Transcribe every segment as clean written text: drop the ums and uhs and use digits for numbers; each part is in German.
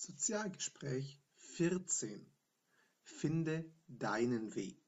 Sozialgespräch 14. Finde deinen Weg.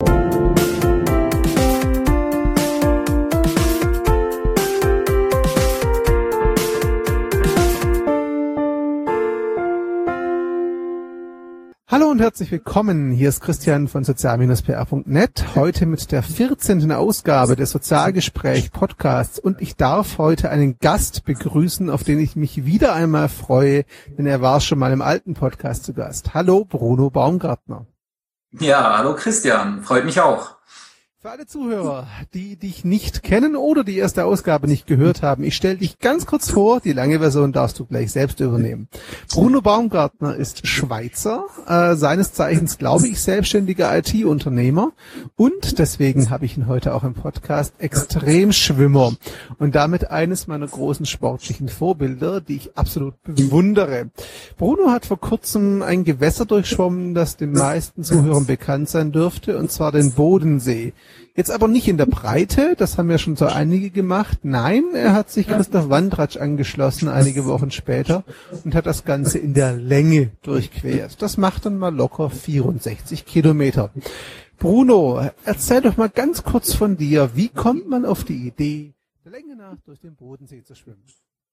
Hallo und herzlich willkommen. Hier ist Christian von sozial-pr.net. Heute mit der 14. Ausgabe des Sozialgespräch Podcasts. Und ich darf heute einen Gast begrüßen, auf den ich mich wieder einmal freue, denn er war schon mal im alten Podcast zu Gast. Hallo, Bruno Baumgartner. Ja, hallo Christian. Freut mich auch. Für alle Zuhörer, die dich nicht kennen oder die erste Ausgabe nicht gehört haben, ich stelle dich ganz kurz vor, die lange Version darfst du gleich selbst übernehmen. Bruno Baumgartner ist Schweizer, seines Zeichens, glaube ich, selbstständiger IT-Unternehmer und deswegen habe ich ihn heute auch im Podcast Extremschwimmer und damit eines meiner großen sportlichen Vorbilder, die ich absolut bewundere. Bruno hat vor kurzem ein Gewässer durchschwommen, das den meisten Zuhörern bekannt sein dürfte, und zwar den Bodensee. Jetzt aber nicht in der Breite, das haben ja schon so einige gemacht. Nein, er hat sich Christoph Wandratsch angeschlossen, einige Wochen später, und hat das Ganze in der Länge durchquert. Das macht dann mal locker 64 Kilometer. Bruno, erzähl doch mal ganz kurz von dir. Wie kommt man auf die Idee, der Länge nach durch den Bodensee zu schwimmen?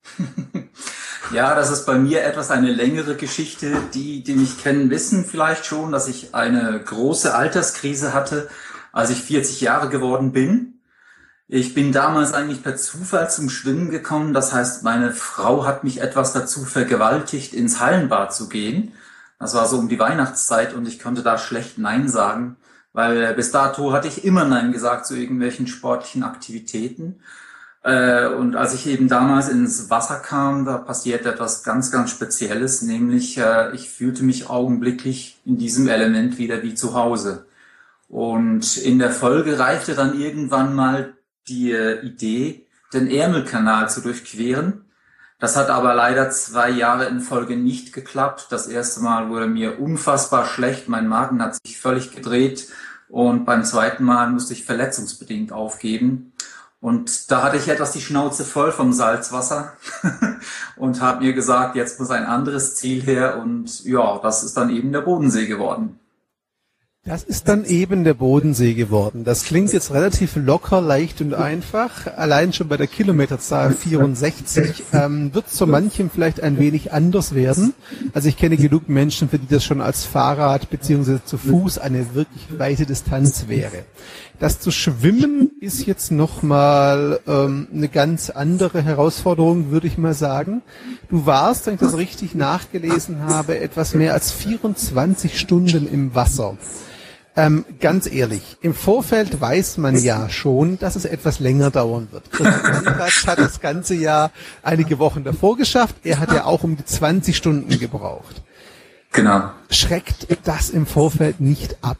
Ja, das ist bei mir etwas eine längere Geschichte. Die mich kennen, wissen vielleicht schon, dass ich eine große Alterskrise hatte, als ich 40 Jahre geworden bin. Ich bin damals eigentlich per Zufall zum Schwimmen gekommen. Das heißt, meine Frau hat mich etwas dazu vergewaltigt, ins Hallenbad zu gehen. Das war so um die Weihnachtszeit und ich konnte da schlecht Nein sagen, weil bis dato hatte ich immer Nein gesagt zu irgendwelchen sportlichen Aktivitäten. Und als ich eben damals ins Wasser kam, da passierte etwas ganz, ganz Spezielles, nämlich ich fühlte mich augenblicklich in diesem Element wieder wie zu Hause. Und in der Folge reichte dann irgendwann mal die Idee, den Ärmelkanal zu durchqueren. Das hat aber leider 2 Jahre in Folge nicht geklappt. Das erste Mal wurde mir unfassbar schlecht, mein Magen hat sich völlig gedreht und beim zweiten Mal musste ich verletzungsbedingt aufgeben. Und da hatte ich etwas die Schnauze voll vom Salzwasser und habe mir gesagt, jetzt muss ein anderes Ziel her, und ja, das ist dann eben der Bodensee geworden. Das ist dann eben der Bodensee geworden. Das klingt jetzt relativ locker, leicht und einfach. Allein schon bei der Kilometerzahl 64 wird es zu manchem vielleicht ein wenig anders werden. Also ich kenne genug Menschen, für die das schon als Fahrrad bzw. zu Fuß eine wirklich weite Distanz wäre. Das zu schwimmen ist jetzt nochmal eine ganz andere Herausforderung, würde ich mal sagen. Du warst, wenn ich das richtig nachgelesen habe, etwas mehr als 24 Stunden im Wasser. Ganz ehrlich, im Vorfeld weiß man ja schon, dass es etwas länger dauern wird. Christoph hat das ganze Jahr einige Wochen davor geschafft. Er hat ja auch um die 20 Stunden gebraucht. Genau. Schreckt das im Vorfeld nicht ab?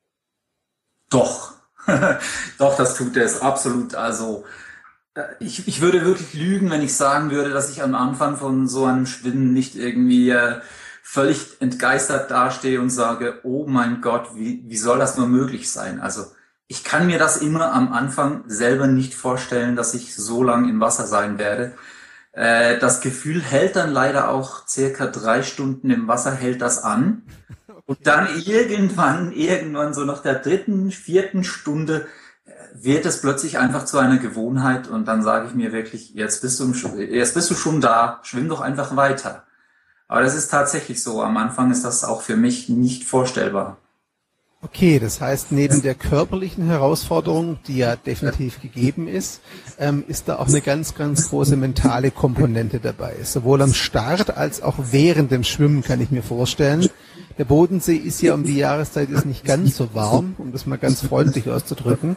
Doch. Doch, das tut es absolut. Also ich würde wirklich lügen, wenn ich sagen würde, dass ich am Anfang von so einem Schwimmen nicht irgendwie völlig entgeistert dastehe und sage, oh mein Gott, wie soll das nur möglich sein? Also ich kann mir das immer am Anfang selber nicht vorstellen, dass ich so lang im Wasser sein werde. Das Gefühl hält dann leider auch circa 3 Stunden im Wasser, hält das an. Und dann irgendwann so nach der 3., 4. Stunde wird es plötzlich einfach zu einer Gewohnheit, und dann sage ich mir wirklich, jetzt bist du schon da, schwimm doch einfach weiter. Aber das ist tatsächlich so. Am Anfang ist das auch für mich nicht vorstellbar. Okay, das heißt, neben der körperlichen Herausforderung, die ja definitiv gegeben ist da auch eine ganz, ganz große mentale Komponente dabei. Sowohl am Start als auch während dem Schwimmen, kann ich mir vorstellen. Der Bodensee ist ja um die Jahreszeit ist nicht ganz so warm, um das mal ganz freundlich auszudrücken.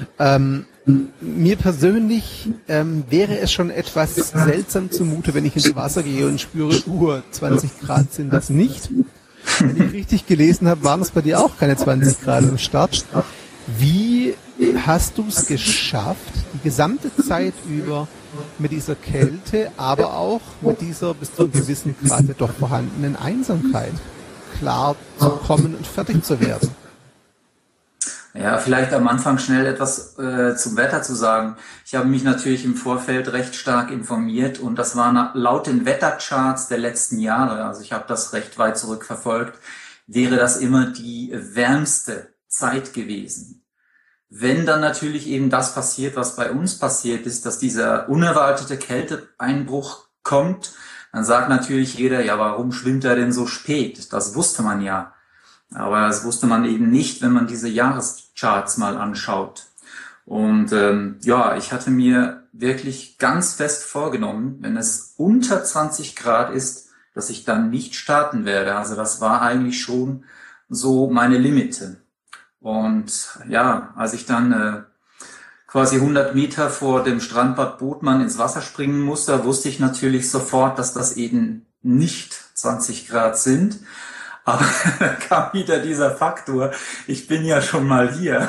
Mir persönlich wäre es schon etwas seltsam zumute, wenn ich ins Wasser gehe und spüre, 20 Grad sind das nicht. Wenn ich richtig gelesen habe, waren es bei dir auch keine 20 Grad am Start. Wie hast du es geschafft, die gesamte Zeit über mit dieser Kälte, aber auch mit dieser bis zu einem gewissen Grad doch vorhandenen Einsamkeit klar zu kommen und fertig zu werden? Ja, vielleicht am Anfang schnell etwas zum Wetter zu sagen. Ich habe mich natürlich im Vorfeld recht stark informiert und das war laut den Wettercharts der letzten Jahre, also ich habe das recht weit zurückverfolgt, wäre das immer die wärmste Zeit gewesen. Wenn dann natürlich eben das passiert, was bei uns passiert ist, dass dieser unerwartete Kälteeinbruch kommt, dann sagt natürlich jeder, ja, warum schwimmt er denn so spät? Das wusste man ja. Aber das wusste man eben nicht, wenn man diese Jahrescharts mal anschaut. Und ja, ich hatte mir wirklich ganz fest vorgenommen, wenn es unter 20 Grad ist, dass ich dann nicht starten werde. Also das war eigentlich schon so meine Limite. Und ja, als ich dann quasi 100 Meter vor dem Strandbad Bodmann ins Wasser springen musste, wusste ich natürlich sofort, dass das eben nicht 20 Grad sind. Aber da kam wieder dieser Faktor, ich bin ja schon mal hier.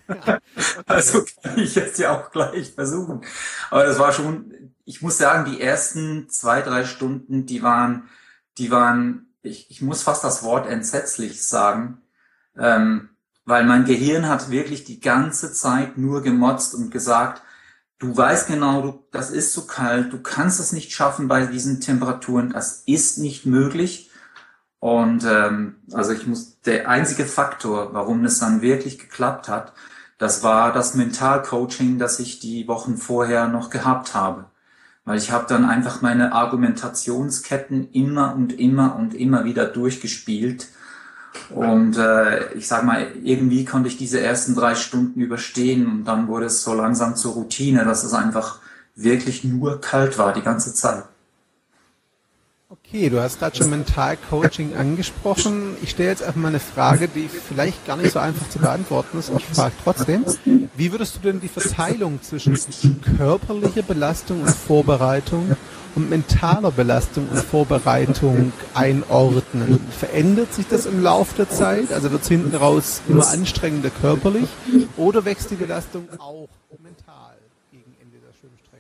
Also kann ich jetzt ja auch gleich versuchen. Aber das war schon, ich muss sagen, die ersten 2-3 Stunden, die waren, ich muss fast das Wort entsetzlich sagen, weil mein Gehirn hat wirklich die ganze Zeit nur gemotzt und gesagt, du weißt genau, das ist zu kalt, du kannst es nicht schaffen bei diesen Temperaturen, das ist nicht möglich. Und also der einzige Faktor, warum es dann wirklich geklappt hat, das war das Mentalcoaching, das ich die Wochen vorher noch gehabt habe. Weil ich habe dann einfach meine Argumentationsketten immer und immer und immer wieder durchgespielt. Und ich sag mal, irgendwie konnte ich diese ersten 3 Stunden überstehen und dann wurde es so langsam zur Routine, dass es einfach wirklich nur kalt war die ganze Zeit. Okay, du hast gerade schon Mentalcoaching angesprochen. Ich stelle jetzt einfach mal eine Frage, die vielleicht gar nicht so einfach zu beantworten ist. Ich frage trotzdem, wie würdest du denn die Verteilung zwischen körperlicher Belastung und Vorbereitung und mentaler Belastung und Vorbereitung einordnen? Verändert sich das im Laufe der Zeit? Also wird es hinten raus immer anstrengender körperlich oder wächst die Belastung auch mental gegen Ende der Schwimmstrecke?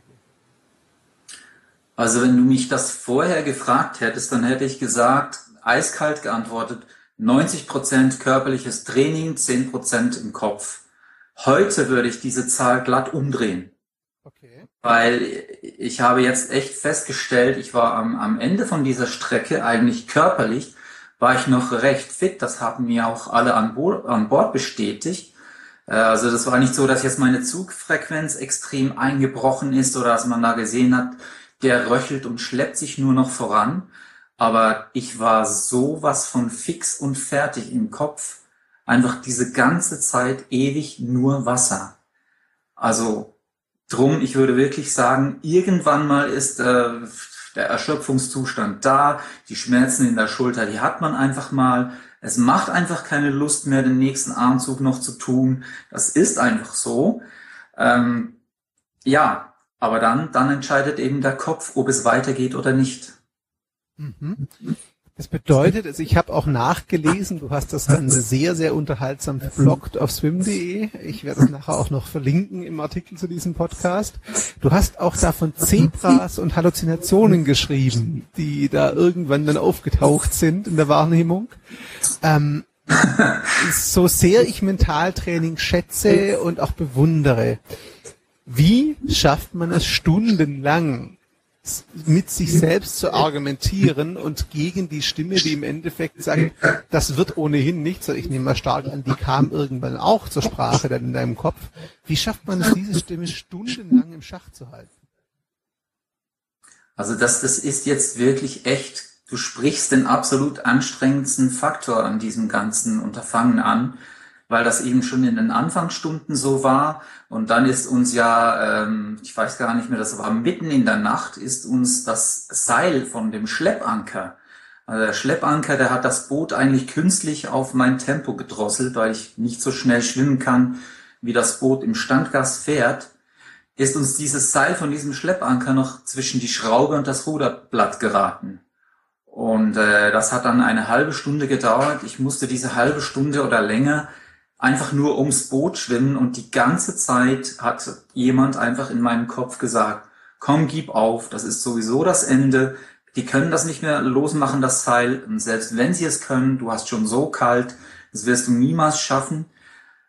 Also wenn du mich das vorher gefragt hättest, dann hätte ich gesagt, eiskalt geantwortet, 90% körperliches Training, 10% im Kopf. Heute würde ich diese Zahl glatt umdrehen. Okay. Weil ich habe jetzt echt festgestellt, ich war am Ende von dieser Strecke eigentlich körperlich, war ich noch recht fit. Das haben mir auch alle an Bord bestätigt. Also das war nicht so, dass jetzt meine Zugfrequenz extrem eingebrochen ist oder dass man da gesehen hat, der röchelt und schleppt sich nur noch voran. Aber ich war sowas von fix und fertig im Kopf. Einfach diese ganze Zeit ewig nur Wasser. Also drum, ich würde wirklich sagen, irgendwann mal ist der Erschöpfungszustand da, die Schmerzen in der Schulter, die hat man einfach mal. Es macht einfach keine Lust mehr, den nächsten Armzug noch zu tun. Das ist einfach so. Ja, aber dann entscheidet eben der Kopf, ob es weitergeht oder nicht. Mhm. Das bedeutet, also ich habe auch nachgelesen, du hast das Ganze sehr, sehr unterhaltsam verbloggt auf swim.de. Ich werde es nachher auch noch verlinken im Artikel zu diesem Podcast. Du hast auch da von Zebras und Halluzinationen geschrieben, die da irgendwann dann aufgetaucht sind in der Wahrnehmung. So sehr ich Mentaltraining schätze und auch bewundere, wie schafft man es stundenlang, mit sich selbst zu argumentieren und gegen die Stimme, die im Endeffekt sagt, das wird ohnehin nichts, ich nehme mal stark an, die kam irgendwann auch zur Sprache dann in deinem Kopf. Wie schafft man es, diese Stimme stundenlang im Schach zu halten? Also das ist jetzt wirklich echt, du sprichst den absolut anstrengendsten Faktor an diesem ganzen Unterfangen an, weil das eben schon in den Anfangsstunden so war. Und dann ist uns ja, ich weiß gar nicht mehr, das war mitten in der Nacht, ist uns das Seil von dem Schleppanker, also der Schleppanker, der hat das Boot eigentlich künstlich auf mein Tempo gedrosselt, weil ich nicht so schnell schwimmen kann, wie das Boot im Standgas fährt, ist uns dieses Seil von diesem Schleppanker noch zwischen die Schraube und das Ruderblatt geraten. Und das hat dann eine halbe Stunde gedauert. Ich musste diese halbe Stunde oder länger einfach nur ums Boot schwimmen und die ganze Zeit hat jemand einfach in meinem Kopf gesagt, komm, gib auf, das ist sowieso das Ende, die können das nicht mehr losmachen, das Seil, und selbst wenn sie es können, du hast schon so kalt, das wirst du niemals schaffen.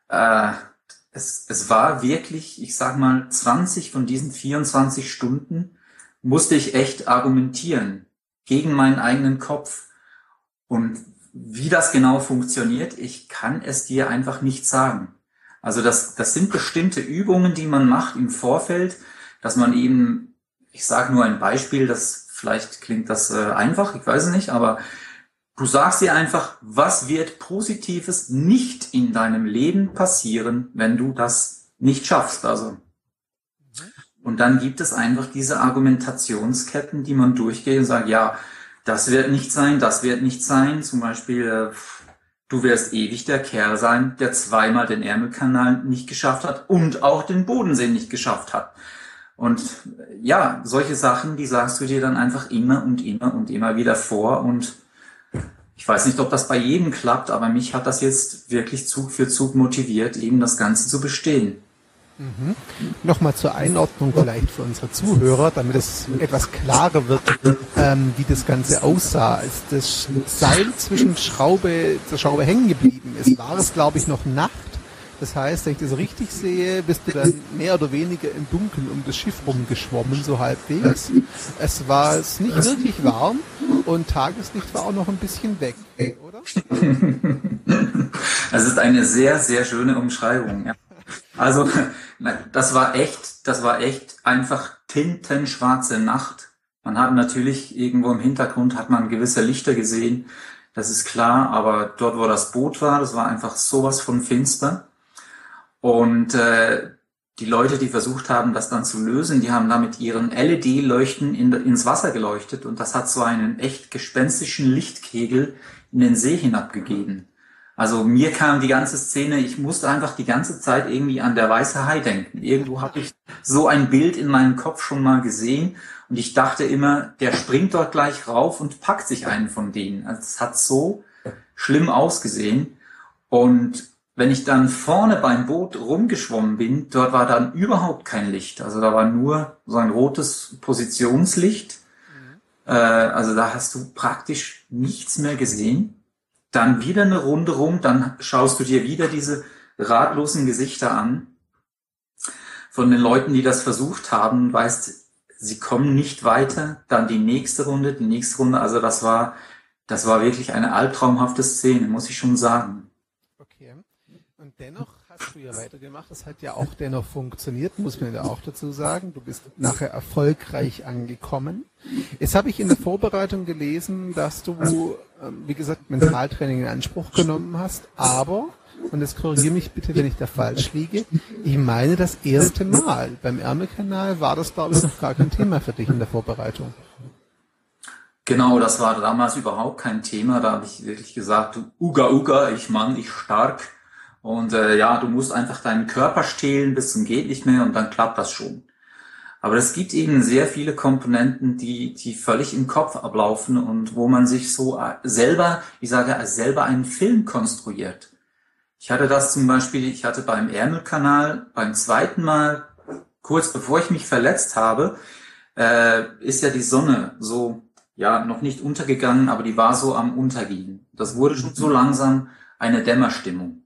Äh, es war wirklich, ich sag mal, 20 von diesen 24 Stunden musste ich echt argumentieren gegen meinen eigenen Kopf. Und wie das genau funktioniert, ich kann es dir einfach nicht sagen. Also das sind bestimmte Übungen, die man macht im Vorfeld, dass man eben, ich sage nur ein Beispiel, das vielleicht klingt das einfach, ich weiß es nicht, aber du sagst dir einfach, was wird Positives nicht in deinem Leben passieren, wenn du das nicht schaffst. Also und dann gibt es einfach diese Argumentationsketten, die man durchgeht und sagt, ja, das wird nicht sein, das wird nicht sein. Zum Beispiel, du wirst ewig der Kerl sein, der zweimal den Ärmelkanal nicht geschafft hat und auch den Bodensee nicht geschafft hat. Und ja, solche Sachen, die sagst du dir dann einfach immer und immer und immer wieder vor. Und ich weiß nicht, ob das bei jedem klappt, aber mich hat das jetzt wirklich Zug für Zug motiviert, eben das Ganze zu bestehen. Nochmal zur Einordnung vielleicht für unsere Zuhörer, damit es etwas klarer wird, wie das Ganze aussah. Als das Seil zwischen zur Schraube hängen geblieben ist, war es, glaube ich, noch Nacht. Das heißt, wenn ich das richtig sehe, bist du dann mehr oder weniger im Dunkeln um das Schiff rumgeschwommen, so halbwegs. Es war nicht wirklich warm und Tageslicht war auch noch ein bisschen weg, oder? Das ist eine sehr, sehr schöne Umschreibung, ja. Also, das war echt einfach tintenschwarze Nacht. Man hat natürlich irgendwo im Hintergrund hat man gewisse Lichter gesehen, das ist klar, aber dort, wo das Boot war, das war einfach sowas von finster. Und die Leute, die versucht haben, das dann zu lösen, die haben da mit ihren LED-Leuchten ins Wasser geleuchtet und das hat so einen echt gespenstischen Lichtkegel in den See hinabgegeben. Also mir kam die ganze Szene, ich musste einfach die ganze Zeit irgendwie an der weiße Hai denken. Irgendwo habe ich so ein Bild in meinem Kopf schon mal gesehen und ich dachte immer, der springt dort gleich rauf und packt sich einen von denen. Also es hat so schlimm ausgesehen. Und wenn ich dann vorne beim Boot rumgeschwommen bin, dort war dann überhaupt kein Licht. Also da war nur so ein rotes Positionslicht. Also da hast du praktisch nichts mehr gesehen. Dann wieder eine Runde rum, dann schaust du dir wieder diese ratlosen Gesichter an von den Leuten, die das versucht haben, weißt, sie kommen nicht weiter, dann die nächste Runde, also das war wirklich eine albtraumhafte Szene, muss ich schon sagen. Okay. Und dennoch hast du ja weitergemacht, das hat ja auch dennoch funktioniert, muss man ja auch dazu sagen. Du bist nachher erfolgreich angekommen. Jetzt habe ich in der Vorbereitung gelesen, dass du, wie gesagt, Mentaltraining in Anspruch genommen hast, aber, und jetzt korrigiere mich bitte, wenn ich da falsch liege, ich meine, das erste Mal beim Ärmelkanal war das, glaube ich, noch gar kein Thema für dich in der Vorbereitung. Genau, das war damals überhaupt kein Thema, da habe ich wirklich gesagt, du Uga, ich stark. Und ja, du musst einfach deinen Körper stehlen bis zum geht nicht mehr und dann klappt das schon. Aber es gibt eben sehr viele Komponenten, die völlig im Kopf ablaufen und wo man sich so selber, selber einen Film konstruiert. Ich hatte das zum Beispiel, ich hatte beim Ärmelkanal beim zweiten Mal, kurz bevor ich mich verletzt habe, ist ja die Sonne so, ja, noch nicht untergegangen, aber die war so am Untergehen. Das wurde schon so langsam eine Dämmerstimmung.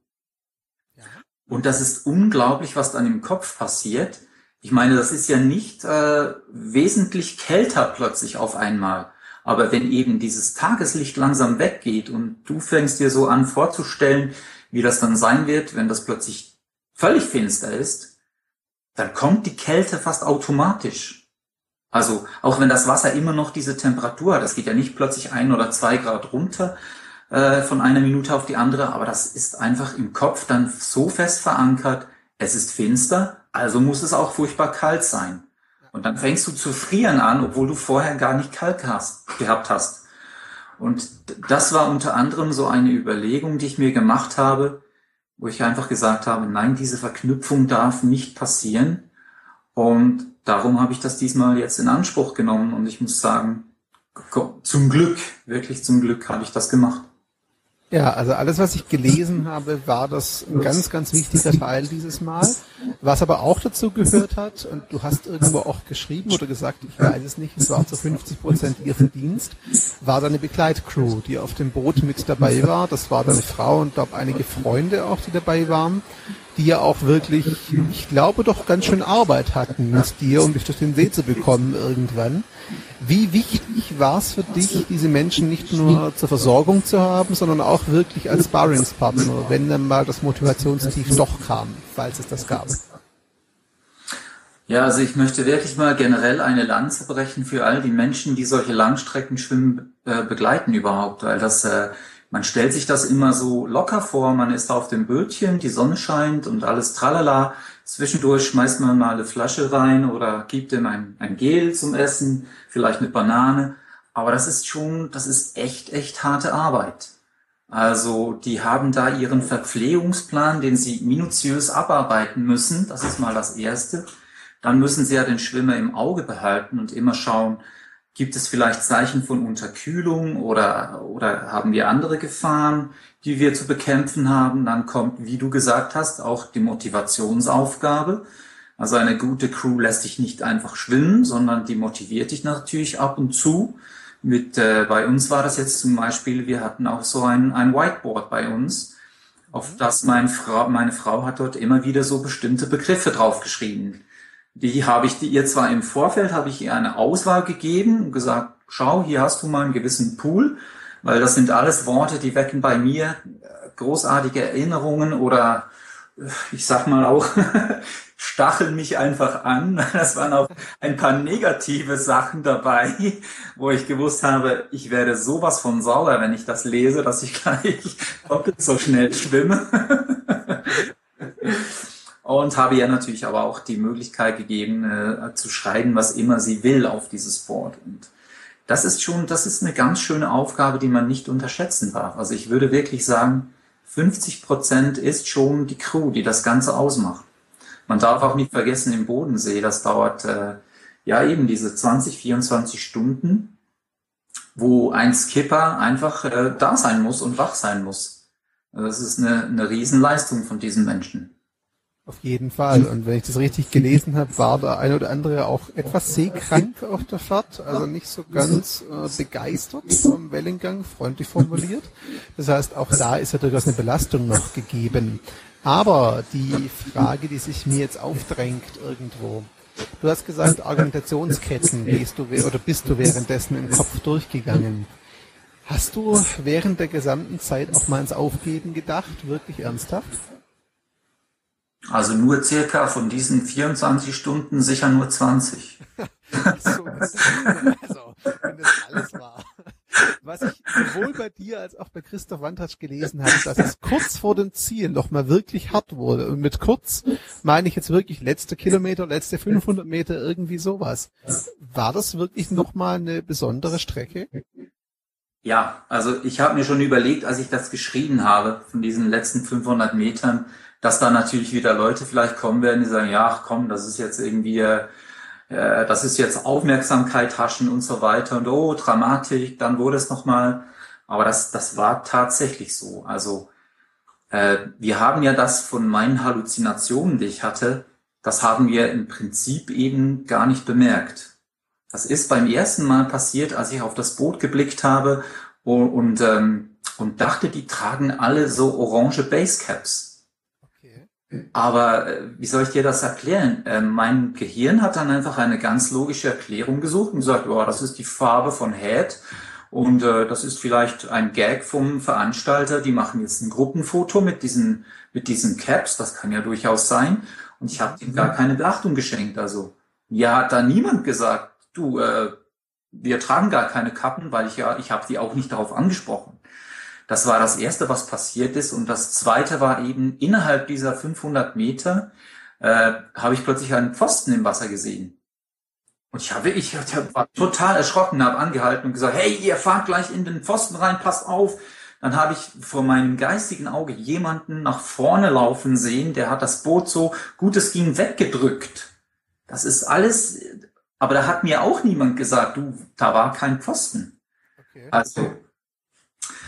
Und das ist unglaublich, was dann im Kopf passiert. Ich meine, das ist ja nicht wesentlich kälter plötzlich auf einmal. Aber wenn eben dieses Tageslicht langsam weggeht und du fängst dir so an vorzustellen, wie das dann sein wird, wenn das plötzlich völlig finster ist, dann kommt die Kälte fast automatisch. Also auch wenn das Wasser immer noch diese Temperatur hat, das geht ja nicht plötzlich 1 oder 2 Grad runter, von einer Minute auf die andere, aber das ist einfach im Kopf dann so fest verankert, es ist finster, also muss es auch furchtbar kalt sein. Und dann fängst du zu frieren an, obwohl du vorher gar nicht kalt gehabt hast. Und das war unter anderem so eine Überlegung, die ich mir gemacht habe, wo ich einfach gesagt habe, nein, diese Verknüpfung darf nicht passieren. Und darum habe ich das diesmal jetzt in Anspruch genommen und ich muss sagen, zum Glück, wirklich zum Glück habe ich das gemacht. Ja, also alles, was ich gelesen habe, war das ein ganz, ganz wichtiger Teil dieses Mal. Was aber auch dazu gehört hat, und du hast irgendwo auch geschrieben oder gesagt, ich weiß es nicht, es war zu 50% ihr Verdienst, war deine Begleitcrew, die auf dem Boot mit dabei war. Das war deine Frau und glaube einige Freunde auch, die dabei waren, die ja auch wirklich, ich glaube, doch ganz schön Arbeit hatten mit dir, um dich durch den See zu bekommen irgendwann. Wie wichtig war es für dich, diese Menschen nicht nur zur Versorgung zu haben, sondern auch wirklich als Sparringspartner, wenn dann mal das Motivationstief doch kam, falls es das gab? Ja, also ich möchte wirklich mal generell eine Lanze brechen für all die Menschen, die solche Langstreckenschwimmen begleiten überhaupt, weil man stellt sich das immer so locker vor, man ist auf dem Bötchen, die Sonne scheint und alles tralala. Zwischendurch schmeißt man mal eine Flasche rein oder gibt ihm ein Gel zum Essen, vielleicht eine Banane. Aber das ist echt harte Arbeit. Also die haben da ihren Verpflegungsplan, den sie minutiös abarbeiten müssen. Das ist mal das Erste. Dann müssen sie ja den Schwimmer im Auge behalten und immer schauen, gibt es vielleicht Zeichen von Unterkühlung oder haben wir andere Gefahren, die wir zu bekämpfen haben? Dann kommt, wie du gesagt hast, auch die Motivationsaufgabe. Also eine gute Crew lässt dich nicht einfach schwimmen, sondern die motiviert dich natürlich ab und zu. Bei uns war das jetzt zum Beispiel, wir hatten auch so ein Whiteboard bei uns, auf das meine Frau hat dort immer wieder so bestimmte Begriffe draufgeschrieben. Ihr zwar im Vorfeld, habe ich ihr eine Auswahl gegeben und gesagt, schau, hier hast du mal einen gewissen Pool, weil das sind alles Worte, die wecken bei mir großartige Erinnerungen oder ich sag mal auch, stacheln mich einfach an. Das waren auch ein paar negative Sachen dabei, wo ich gewusst habe, ich werde sowas von sauer, wenn ich das lese, dass ich gleich doppelt so schnell schwimme. Und habe ihr natürlich aber auch die Möglichkeit gegeben, zu schreiben, was immer sie will auf dieses Board. Und das ist eine ganz schöne Aufgabe, die man nicht unterschätzen darf. Also ich würde wirklich sagen, 50% ist schon die Crew, die das Ganze ausmacht. Man darf auch nicht vergessen, im Bodensee, das dauert eben diese 20, 24 Stunden, wo ein Skipper einfach da sein muss und wach sein muss. Also das ist eine Riesenleistung von diesen Menschen. Auf jeden Fall. Und wenn ich das richtig gelesen habe, war der eine oder andere auch etwas seekrank auf der Fahrt, also nicht so ganz begeistert vom Wellengang, freundlich formuliert. Das heißt, auch da ist ja durchaus eine Belastung noch gegeben. Aber die Frage, die sich mir jetzt aufdrängt irgendwo, du hast gesagt, Argumentationsketten bist du währenddessen im Kopf durchgegangen. Hast du während der gesamten Zeit auch mal ans Aufgeben gedacht, wirklich ernsthaft? Also nur circa von diesen 24 Stunden sicher nur 20. So, also, wenn das alles war. Was ich sowohl bei dir als auch bei Christoph Wandratsch gelesen habe, dass es kurz vor dem Ziel noch mal wirklich hart wurde. Und mit kurz meine ich jetzt wirklich letzte Kilometer, letzte 500 Meter, irgendwie sowas. War das wirklich noch mal eine besondere Strecke? Ja, also ich habe mir schon überlegt, als ich das geschrieben habe, von diesen letzten 500 Metern, dass da natürlich wieder Leute vielleicht kommen werden, die sagen, ja, ach komm, das ist jetzt irgendwie, das ist jetzt Aufmerksamkeit haschen und so weiter und oh, Dramatik, dann wurde es nochmal. Aber das war tatsächlich so. Also wir haben ja das von meinen Halluzinationen, die ich hatte, das haben wir im Prinzip eben gar nicht bemerkt. Das ist beim ersten Mal passiert, als ich auf das Boot geblickt habe und dachte, die tragen alle so orange Basecaps. Aber wie soll ich dir das erklären? Mein Gehirn hat dann einfach eine ganz logische Erklärung gesucht und gesagt, oh, das ist die Farbe von Head und das ist vielleicht ein Gag vom Veranstalter, die machen jetzt ein Gruppenfoto mit diesen Caps, das kann ja durchaus sein. Und ich habe ihm gar keine Beachtung geschenkt. Also mir hat da niemand gesagt, du, wir tragen gar keine Kappen, weil ich habe die auch nicht darauf angesprochen. Das war das Erste, was passiert ist. Und das Zweite war eben, innerhalb dieser 500 Meter habe ich plötzlich einen Pfosten im Wasser gesehen. Und ich war total erschrocken, habe angehalten und gesagt, hey, ihr fahrt gleich in den Pfosten rein, passt auf. Dann habe ich vor meinem geistigen Auge jemanden nach vorne laufen sehen, der hat das Boot so gut es ging weggedrückt. Das ist alles, aber da hat mir auch niemand gesagt, du, da war kein Pfosten. Okay. Also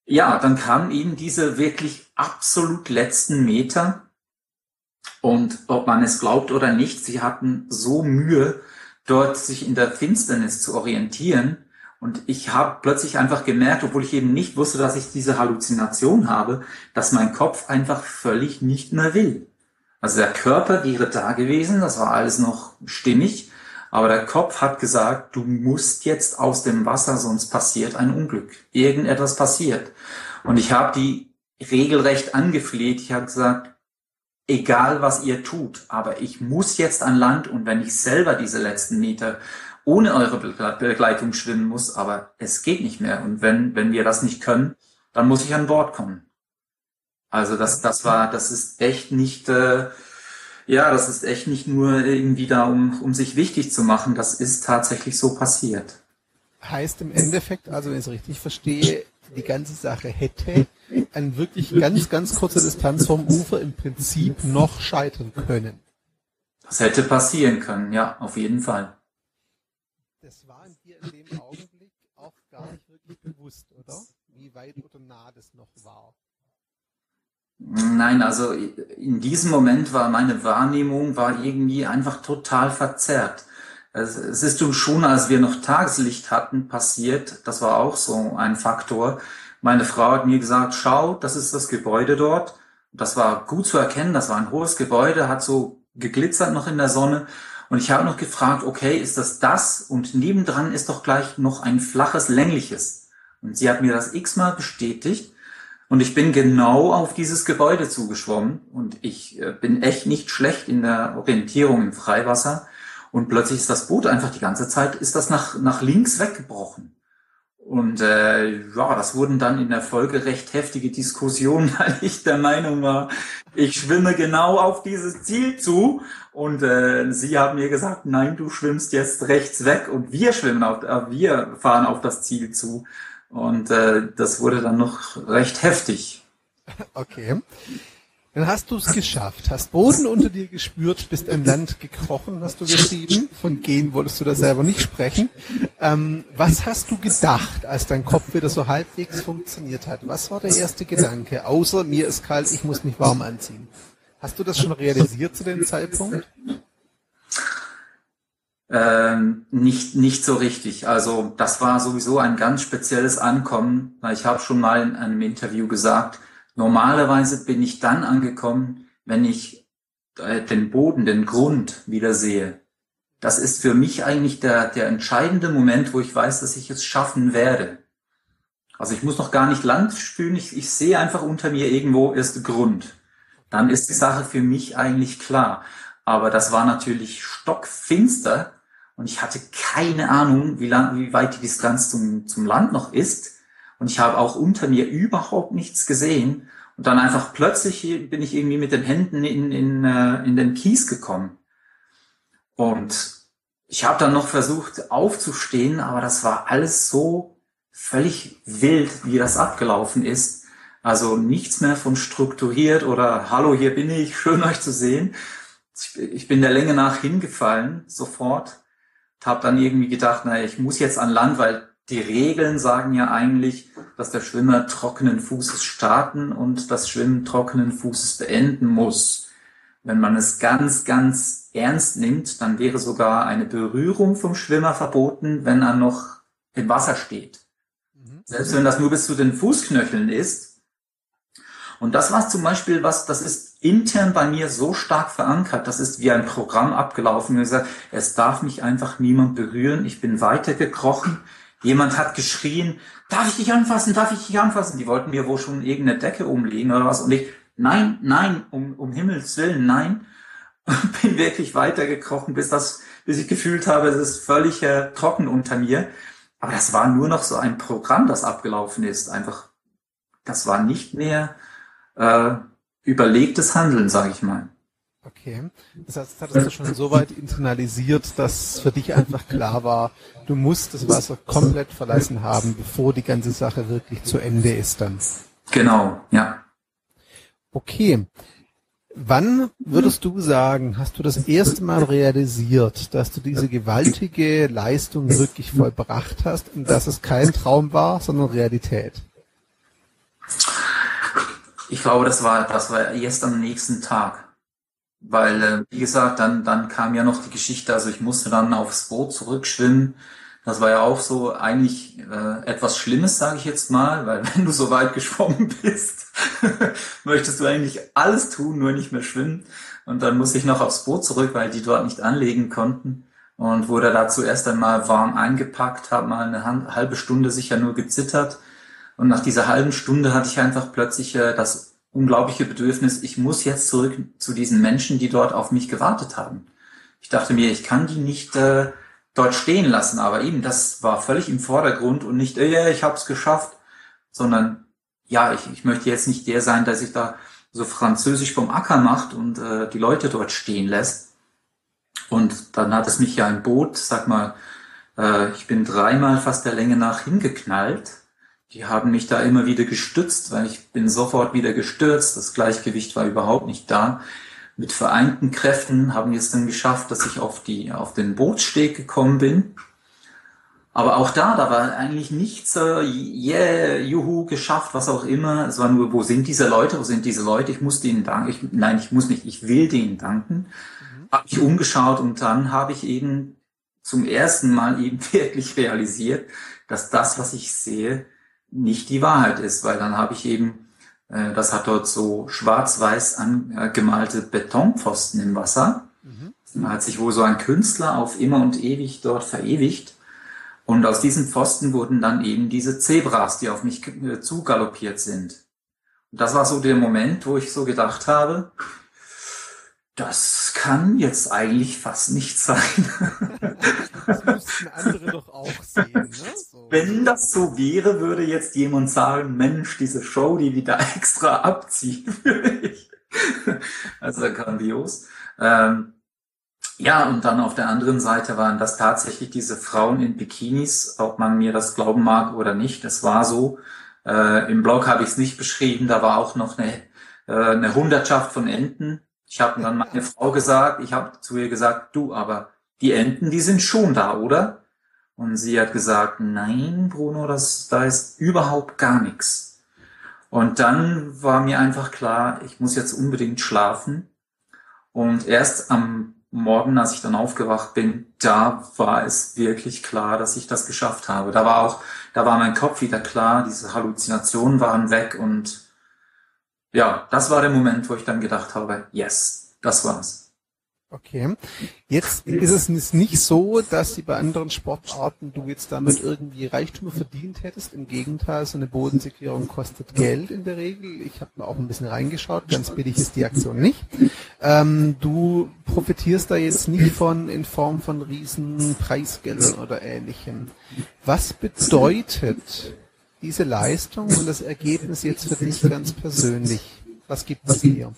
Ja, dann kamen eben diese wirklich absolut letzten Meter. Und ob man es glaubt oder nicht, sie hatten so Mühe, dort sich in der Finsternis zu orientieren. Und ich habe plötzlich einfach gemerkt, obwohl ich eben nicht wusste, dass ich diese Halluzination habe, dass mein Kopf einfach völlig nicht mehr will. Also der Körper wäre da gewesen, das war alles noch stimmig, aber der Kopf hat gesagt, du musst jetzt aus dem Wasser, sonst passiert ein Unglück. Irgendetwas passiert. Und ich habe die regelrecht angefleht. Ich habe gesagt, egal was ihr tut, aber ich muss jetzt an Land, und wenn ich selber diese letzten Meter ohne eure Begleitung schwimmen muss, aber es geht nicht mehr. Und wenn wir das nicht können, dann muss ich an Bord kommen. Also das ist echt nicht, das ist echt nicht nur irgendwie da, um sich wichtig zu machen. Das ist tatsächlich so passiert. Heißt im Endeffekt, also wenn ich es richtig verstehe, die ganze Sache hätte an wirklich ganz, ganz kurzer Distanz vom Ufer im Prinzip noch scheitern können. Das hätte passieren können, ja, auf jeden Fall. Das war dir in dem Augenblick auch gar nicht wirklich bewusst, oder? Wie weit oder nah das noch war? Nein, also in diesem Moment war meine Wahrnehmung irgendwie einfach total verzerrt. Es ist schon, als wir noch Tageslicht hatten, passiert, das war auch so ein Faktor. Meine Frau hat mir gesagt, schau, das ist das Gebäude dort. Das war gut zu erkennen, das war ein hohes Gebäude, hat so geglitzert noch in der Sonne. Und ich habe noch gefragt, okay, ist das? Und nebendran ist doch gleich noch ein flaches, längliches. Und sie hat mir das x-mal bestätigt. Und ich bin genau auf dieses Gebäude zugeschwommen. Und ich bin echt nicht schlecht in der Orientierung im Freiwasser. Und plötzlich ist das Boot einfach die ganze Zeit, ist das nach links weggebrochen. Und das wurden dann in der Folge recht heftige Diskussionen, weil ich der Meinung war, ich schwimme genau auf dieses Ziel zu. Und sie haben mir gesagt, nein, du schwimmst jetzt rechts weg und wir fahren auf das Ziel zu. Und das wurde dann noch recht heftig. Okay. Dann hast du es geschafft, hast Boden unter dir gespürt, bist an Land gekrochen, hast du geschrieben. Von gehen wolltest du da selber nicht sprechen. Was hast du gedacht, als dein Kopf wieder so halbwegs funktioniert hat? Was war der erste Gedanke? Außer mir ist kalt, ich muss mich warm anziehen. Hast du das schon realisiert zu dem Zeitpunkt? Nicht so richtig. Also das war sowieso ein ganz spezielles Ankommen. Ich habe schon mal in einem Interview gesagt, normalerweise bin ich dann angekommen, wenn ich den Boden, den Grund wieder sehe. Das ist für mich eigentlich der entscheidende Moment, wo ich weiß, dass ich es schaffen werde. Also ich muss noch gar nicht Land spüren, ich sehe einfach unter mir irgendwo ist Grund. Dann ist die Sache für mich eigentlich klar. Aber das war natürlich stockfinster und ich hatte keine Ahnung, wie weit die Distanz zum Land noch ist. Und ich habe auch unter mir überhaupt nichts gesehen. Und dann einfach plötzlich bin ich irgendwie mit den Händen in den Kies gekommen. Und ich habe dann noch versucht aufzustehen, aber das war alles so völlig wild, wie das abgelaufen ist. Also nichts mehr von strukturiert oder hallo, hier bin ich, schön euch zu sehen. Ich bin der Länge nach hingefallen, sofort. Habe dann irgendwie gedacht, naja, ich muss jetzt an Land, weil die Regeln sagen ja eigentlich, dass der Schwimmer trockenen Fußes starten und das Schwimmen trockenen Fußes beenden muss. Wenn man es ganz, ganz ernst nimmt, dann wäre sogar eine Berührung vom Schwimmer verboten, wenn er noch im Wasser steht. Selbst wenn das nur bis zu den Fußknöcheln ist. Und das war zum Beispiel das ist intern bei mir so stark verankert, das ist wie ein Programm abgelaufen. Ich habe gesagt, es darf mich einfach niemand berühren, ich bin weitergekrochen. Jemand hat geschrien, darf ich dich anfassen, darf ich dich anfassen? Die wollten mir wohl schon irgendeine Decke umlegen oder was. Und ich, nein, um Himmels Willen, nein. Und bin wirklich weitergekrochen, bis ich gefühlt habe, es ist völlig trocken unter mir. Aber das war nur noch so ein Programm, das abgelaufen ist. Einfach, das war nicht mehr überlegtes Handeln, sage ich mal. Okay, das heißt, das hattest du schon so weit internalisiert, dass für dich einfach klar war, du musst das Wasser komplett verlassen haben, bevor die ganze Sache wirklich zu Ende ist dann. Genau, ja. Okay, wann würdest du sagen, hast du das erste Mal realisiert, dass du diese gewaltige Leistung wirklich vollbracht hast und dass es kein Traum war, sondern Realität? Ich glaube, das war erst am nächsten Tag. Weil, wie gesagt, dann kam ja noch die Geschichte, also ich musste dann aufs Boot zurückschwimmen. Das war ja auch so eigentlich etwas Schlimmes, sage ich jetzt mal, weil wenn du so weit geschwommen bist, möchtest du eigentlich alles tun, nur nicht mehr schwimmen. Und dann musste ich noch aufs Boot zurück, weil die dort nicht anlegen konnten. Und wurde da zuerst einmal warm eingepackt, habe mal eine halbe Stunde sicher nur gezittert. Und nach dieser halben Stunde hatte ich einfach plötzlich das unglaubliche Bedürfnis, ich muss jetzt zurück zu diesen Menschen, die dort auf mich gewartet haben. Ich dachte mir, ich kann die nicht dort stehen lassen, aber eben, das war völlig im Vordergrund und nicht, ich habe es geschafft, sondern ja, ich möchte jetzt nicht der sein, der sich da so französisch vom Acker macht und die Leute dort stehen lässt. Und dann hat es mich ja ein Boot, sag mal, ich bin 3-mal fast der Länge nach hingeknallt. Die haben mich da immer wieder gestützt, weil ich bin sofort wieder gestürzt. Das Gleichgewicht war überhaupt nicht da. Mit vereinten Kräften haben wir es dann geschafft, dass ich auf den Bootssteg gekommen bin. Aber auch da war eigentlich nichts, juhu, geschafft, was auch immer. Es war nur, wo sind diese Leute? Ich muss denen danken. Ich muss nicht, ich will denen danken. Habe mich umgeschaut und dann habe ich eben zum ersten Mal eben wirklich realisiert, dass das, was ich sehe, nicht die Wahrheit ist, weil dann habe ich eben, das hat dort so schwarz-weiß angemalte Betonpfosten im Wasser. Da hat sich wohl so ein Künstler auf immer und ewig dort verewigt. Und aus diesen Pfosten wurden dann eben diese Zebras, die auf mich zugaloppiert sind. Und das war so der Moment, wo ich so gedacht habe, das kann jetzt eigentlich fast nicht sein. Das müssten andere doch auch sehen, ne? So. Wenn das so wäre, würde jetzt jemand sagen, Mensch, diese Show, die wieder extra abziehen würde ich. Also grandios. Ja, und dann auf der anderen Seite waren das tatsächlich diese Frauen in Bikinis, ob man mir das glauben mag oder nicht. Das war so. Im Blog habe ich es nicht beschrieben, da war auch noch eine Hundertschaft von Enten. Ich habe dann meine Frau gesagt, ich habe zu ihr gesagt, du, aber die Enten, die sind schon da, oder? Und sie hat gesagt, nein, Bruno, da ist überhaupt gar nichts. Und dann war mir einfach klar, ich muss jetzt unbedingt schlafen. Und erst am Morgen, als ich dann aufgewacht bin, da war es wirklich klar, dass ich das geschafft habe. Da war mein Kopf wieder klar, diese Halluzinationen waren weg und ja, das war der Moment, wo ich dann gedacht habe, yes, das war's. Okay. Jetzt ist es nicht so, dass bei anderen Sportarten du jetzt damit irgendwie Reichtum verdient hättest. Im Gegenteil, so eine Bodensicherung kostet Geld in der Regel. Ich habe mal auch ein bisschen reingeschaut, ganz billig ist die Aktion nicht. Du profitierst da jetzt nicht in Form von riesen Preisgeldern oder Ähnlichem. Was bedeutet diese Leistung und das Ergebnis jetzt für dich ganz persönlich? Was gibt es dir?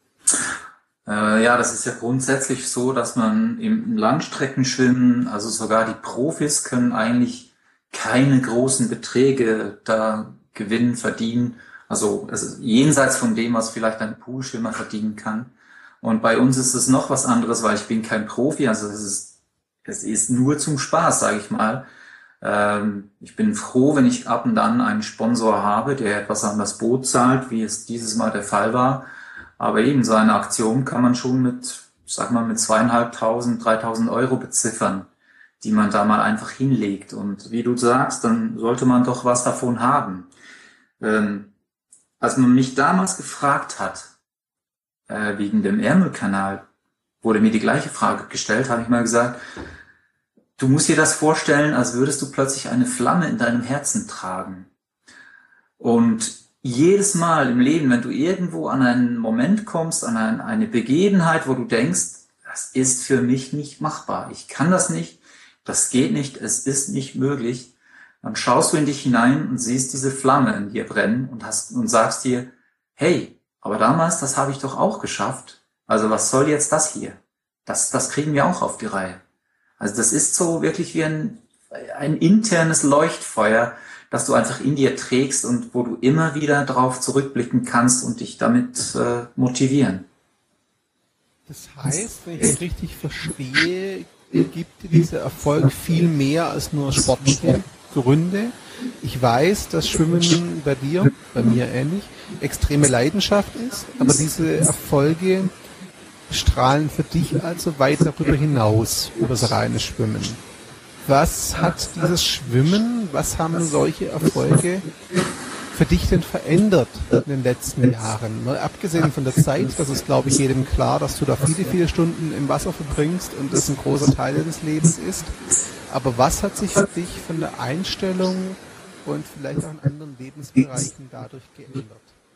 Ja, das ist ja grundsätzlich so, dass man im Langstreckenschwimmen, also sogar die Profis können eigentlich keine großen Beträge da gewinnen, verdienen. Also jenseits von dem, was vielleicht ein Poolschwimmer verdienen kann. Und bei uns ist es noch was anderes, weil ich bin kein Profi, also es ist nur zum Spaß, sage ich mal. Ich bin froh, wenn ich ab und an einen Sponsor habe, der etwas an das Boot zahlt, wie es dieses Mal der Fall war. Aber eben so eine Aktion kann man schon mit 2.500, 3.000 Euro beziffern, die man da mal einfach hinlegt. Und wie du sagst, dann sollte man doch was davon haben. Als man mich damals gefragt hat, wegen dem Ärmelkanal, wurde mir die gleiche Frage gestellt, habe ich mal gesagt, du musst dir das vorstellen, als würdest du plötzlich eine Flamme in deinem Herzen tragen. Und jedes Mal im Leben, wenn du irgendwo an einen Moment kommst, an eine Begebenheit, wo du denkst, das ist für mich nicht machbar, ich kann das nicht, das geht nicht, es ist nicht möglich, dann schaust du in dich hinein und siehst diese Flamme in dir brennen und sagst dir, hey, aber damals, das habe ich doch auch geschafft, also was soll jetzt das hier? Das kriegen wir auch auf die Reihe. Also das ist so wirklich wie ein internes Leuchtfeuer, das du einfach in dir trägst und wo du immer wieder drauf zurückblicken kannst und dich damit motivieren. Das heißt, wenn ich es richtig verstehe, gibt dir dieser Erfolg viel mehr als nur Sportspiel? Gründe. Ich weiß, dass Schwimmen bei dir, bei mir ähnlich, extreme Leidenschaft ist, aber diese Erfolge strahlen für dich also weit darüber hinaus, über das reine Schwimmen. Was hat dieses Schwimmen, was haben solche Erfolge für dich denn verändert in den letzten Jahren? Mal abgesehen von der Zeit, das ist, glaube ich, jedem klar, dass du da viele, viele Stunden im Wasser verbringst und das ein großer Teil deines Lebens ist. Aber was hat sich für dich von der Einstellung und vielleicht auch in anderen Lebensbereichen dadurch geändert?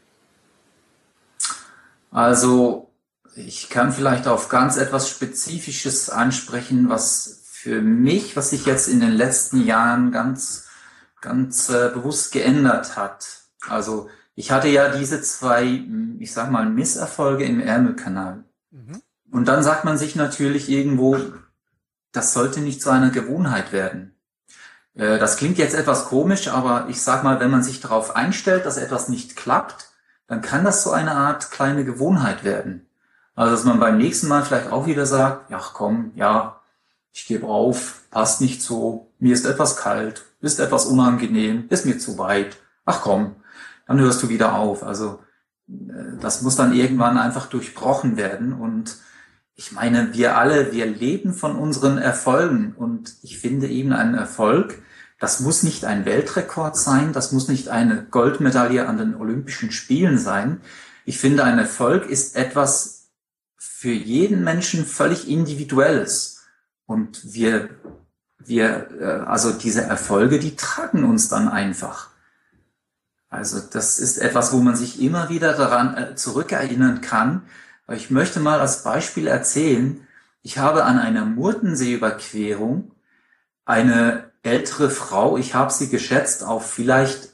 Also, ich kann vielleicht auf ganz etwas Spezifisches ansprechen, was für mich, was sich jetzt in den letzten Jahren ganz bewusst geändert hat. Also, ich hatte ja diese 2, ich sag mal, Misserfolge im Ärmelkanal. Und dann sagt man sich natürlich irgendwo, das sollte nicht zu einer Gewohnheit werden. Das klingt jetzt etwas komisch, aber ich sag mal, wenn man sich darauf einstellt, dass etwas nicht klappt, dann kann das so eine Art kleine Gewohnheit werden. Also, dass man beim nächsten Mal vielleicht auch wieder sagt, ja komm, ja, ich gebe auf, passt nicht so, mir ist etwas kalt, ist etwas unangenehm, ist mir zu weit, ach komm, dann hörst du wieder auf. Also, das muss dann irgendwann einfach durchbrochen werden und ich meine, wir leben von unseren Erfolgen und ich finde eben einen Erfolg, das muss nicht ein Weltrekord sein, das muss nicht eine Goldmedaille an den Olympischen Spielen sein. Ich finde, ein Erfolg ist etwas für jeden Menschen völlig Individuelles und also diese Erfolge, die tragen uns dann einfach. Also das ist etwas, wo man sich immer wieder daran zurückerinnern kann. Ich möchte mal als Beispiel erzählen, ich habe an einer Murtenseeüberquerung eine ältere Frau, ich habe sie geschätzt auf vielleicht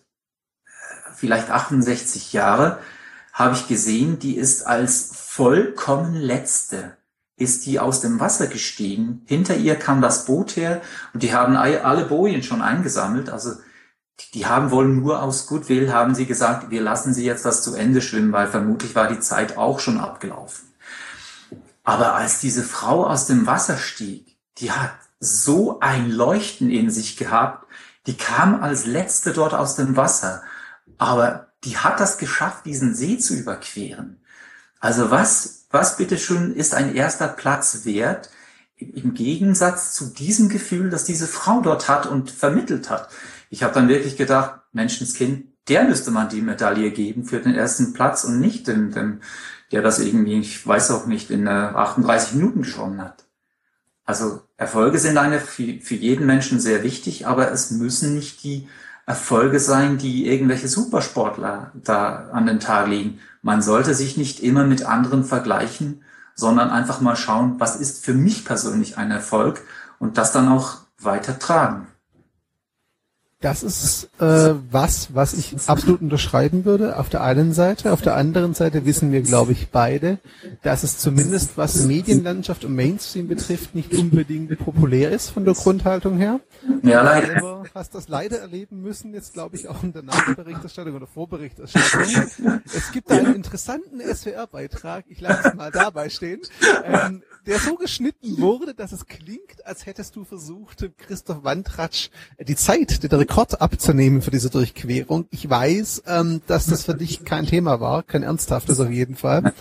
68 Jahre, habe ich gesehen, die ist als vollkommen Letzte, ist die aus dem Wasser gestiegen. Hinter ihr kam das Boot her und die haben alle Bojen schon eingesammelt, also die haben wohl nur aus Goodwill, haben sie gesagt, wir lassen sie jetzt das zu Ende schwimmen, weil vermutlich war die Zeit auch schon abgelaufen. Aber als diese Frau aus dem Wasser stieg, die hat so ein Leuchten in sich gehabt, die kam als Letzte dort aus dem Wasser, aber die hat das geschafft, diesen See zu überqueren. Also was bitteschön ist ein erster Platz wert, im Gegensatz zu diesem Gefühl, das diese Frau dort hat und vermittelt hat. Ich habe dann wirklich gedacht, Menschenskind, der müsste man die Medaille geben für den ersten Platz und nicht dem der das irgendwie, ich weiß auch nicht, in 38 Minuten geschwommen hat. Also Erfolge sind für jeden Menschen sehr wichtig, aber es müssen nicht die Erfolge sein, die irgendwelche Supersportler da an den Tag legen. Man sollte sich nicht immer mit anderen vergleichen, sondern einfach mal schauen, was ist für mich persönlich ein Erfolg und das dann auch weiter tragen. Das ist was ich absolut unterschreiben würde auf der einen Seite. Auf der anderen Seite wissen wir, glaube ich, beide, dass es zumindest, was Medienlandschaft und Mainstream betrifft, nicht unbedingt populär ist von der Grundhaltung her. Ja, leider. Du selber hast das leider erleben müssen, jetzt glaube ich auch in der Nachberichterstattung oder Vorberichterstattung. Es gibt einen interessanten SWR-Beitrag, ich lasse es mal dabei stehen, der so geschnitten wurde, dass es klingt, als hättest du versucht, Christoph Wandratsch die Zeit, den Rekord abzunehmen für diese Durchquerung. Ich weiß, dass das für dich kein Thema war, kein ernsthaftes auf jeden Fall.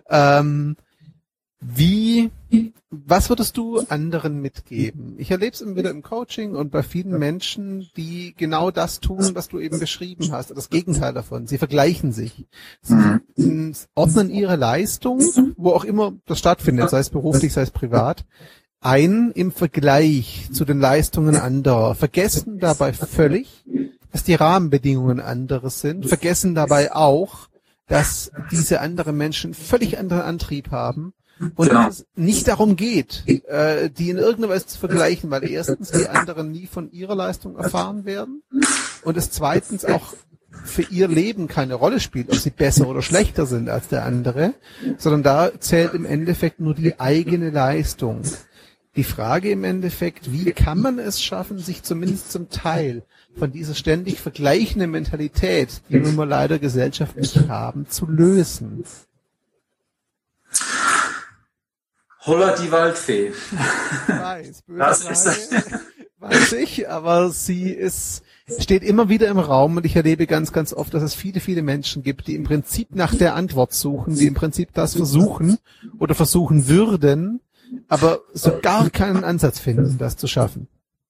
Was würdest du anderen mitgeben? Ich erlebe es immer wieder im Coaching und bei vielen Menschen, die genau das tun, was du eben beschrieben hast, das Gegenteil davon. Sie vergleichen sich. Sie ordnen ihre Leistung, wo auch immer das stattfindet, sei es beruflich, sei es privat, ein im Vergleich zu den Leistungen anderer, vergessen dabei völlig, dass die Rahmenbedingungen andere sind, vergessen dabei auch, dass diese anderen Menschen völlig anderen Antrieb haben und dass es nicht darum geht, die in irgendeiner Weise zu vergleichen, weil erstens die anderen nie von ihrer Leistung erfahren werden und es zweitens auch für ihr Leben keine Rolle spielt, ob sie besser oder schlechter sind als der andere, sondern da zählt im Endeffekt nur die eigene Leistung. Die Frage im Endeffekt, wie kann man es schaffen, sich zumindest zum Teil von dieser ständig vergleichenden Mentalität, die wir leider gesellschaftlich haben, zu lösen? Holla die Waldfee. Weiß, böse Frage, weiß ich, aber steht immer wieder im Raum und ich erlebe ganz, ganz oft, dass es viele, viele Menschen gibt, die im Prinzip nach der Antwort suchen, die im Prinzip das versuchen oder versuchen würden, aber so gar keinen Ansatz finden, das zu schaffen.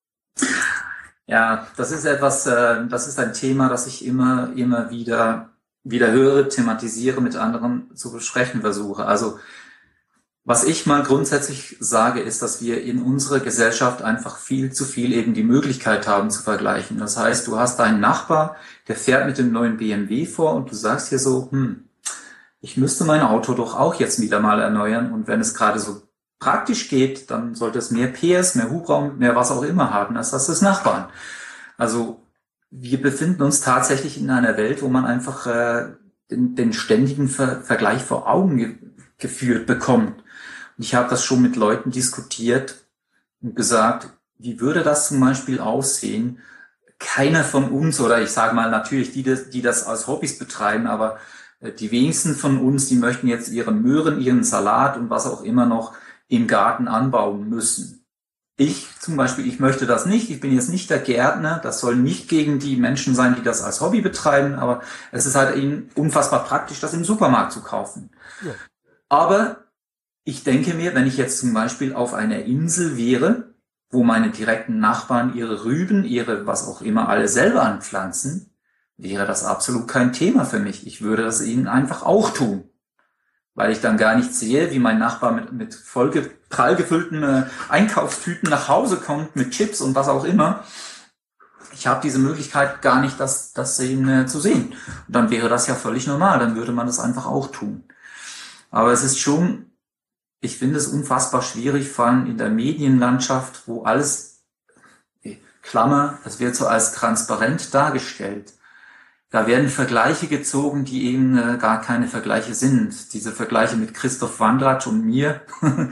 Ja, das ist das ist ein Thema, das ich immer wieder höre, thematisiere, mit anderen zu besprechen versuche. Also, was ich mal grundsätzlich sage, ist, dass wir in unserer Gesellschaft einfach viel zu viel eben die Möglichkeit haben zu vergleichen. Das heißt, du hast deinen Nachbar, der fährt mit dem neuen BMW vor und du sagst hier so, ich müsste mein Auto doch auch jetzt wieder mal erneuern und wenn es gerade so praktisch geht, dann sollte es mehr PS, mehr Hubraum, mehr was auch immer haben, als das des Nachbarn. Also wir befinden uns tatsächlich in einer Welt, wo man einfach den ständigen Vergleich vor Augen geführt bekommt. Und ich habe das schon mit Leuten diskutiert und gesagt, wie würde das zum Beispiel aussehen? Keiner von uns, oder ich sage mal natürlich die das als Hobbys betreiben, aber die wenigsten von uns, die möchten jetzt ihre Möhren, ihren Salat und was auch immer noch im Garten anbauen müssen. Ich zum Beispiel, ich möchte das nicht. Ich bin jetzt nicht der Gärtner. Das soll nicht gegen die Menschen sein, die das als Hobby betreiben, aber es ist halt ihnen unfassbar praktisch, das im Supermarkt zu kaufen. Ja. Aber ich denke mir, wenn ich jetzt zum Beispiel auf einer Insel wäre, wo meine direkten Nachbarn ihre Rüben, ihre was auch immer alle selber anpflanzen, wäre das absolut kein Thema für mich. Ich würde das ihnen einfach auch tun. Weil ich dann gar nicht sehe, wie mein Nachbar mit prall gefüllten Einkaufstüten nach Hause kommt, mit Chips und was auch immer. Ich habe diese Möglichkeit gar nicht, das zu sehen. Und dann wäre das ja völlig normal, dann würde man das einfach auch tun. Aber es ist schon, ich finde es unfassbar schwierig, vor allem in der Medienlandschaft, wo alles, Klammer, es wird so als transparent dargestellt. Da werden Vergleiche gezogen, die eben gar keine Vergleiche sind. Diese Vergleiche mit Christoph Wandratsch und mir,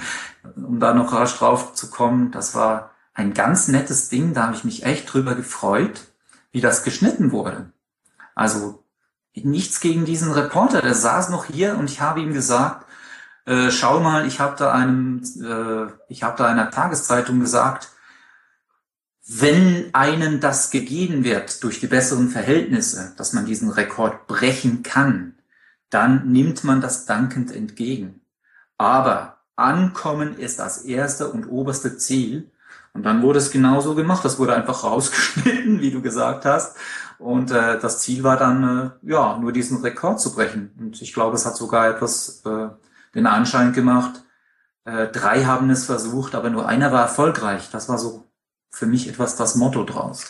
um da noch rasch drauf zu kommen, das war ein ganz nettes Ding, da habe ich mich echt drüber gefreut, wie das geschnitten wurde. Also nichts gegen diesen Reporter, der saß noch hier und ich habe ihm gesagt, schau mal, ich habe da einer Tageszeitung gesagt, wenn einem das gegeben wird durch die besseren Verhältnisse, dass man diesen Rekord brechen kann, dann nimmt man das dankend entgegen. Aber ankommen ist das erste und oberste Ziel. Und dann wurde es genauso gemacht. Das wurde einfach rausgeschnitten, wie du gesagt hast. Und das Ziel war dann, nur diesen Rekord zu brechen. Und ich glaube, es hat sogar etwas den Anschein gemacht. 3 haben es versucht, aber nur einer war erfolgreich. Das war so für mich etwas das Motto draus.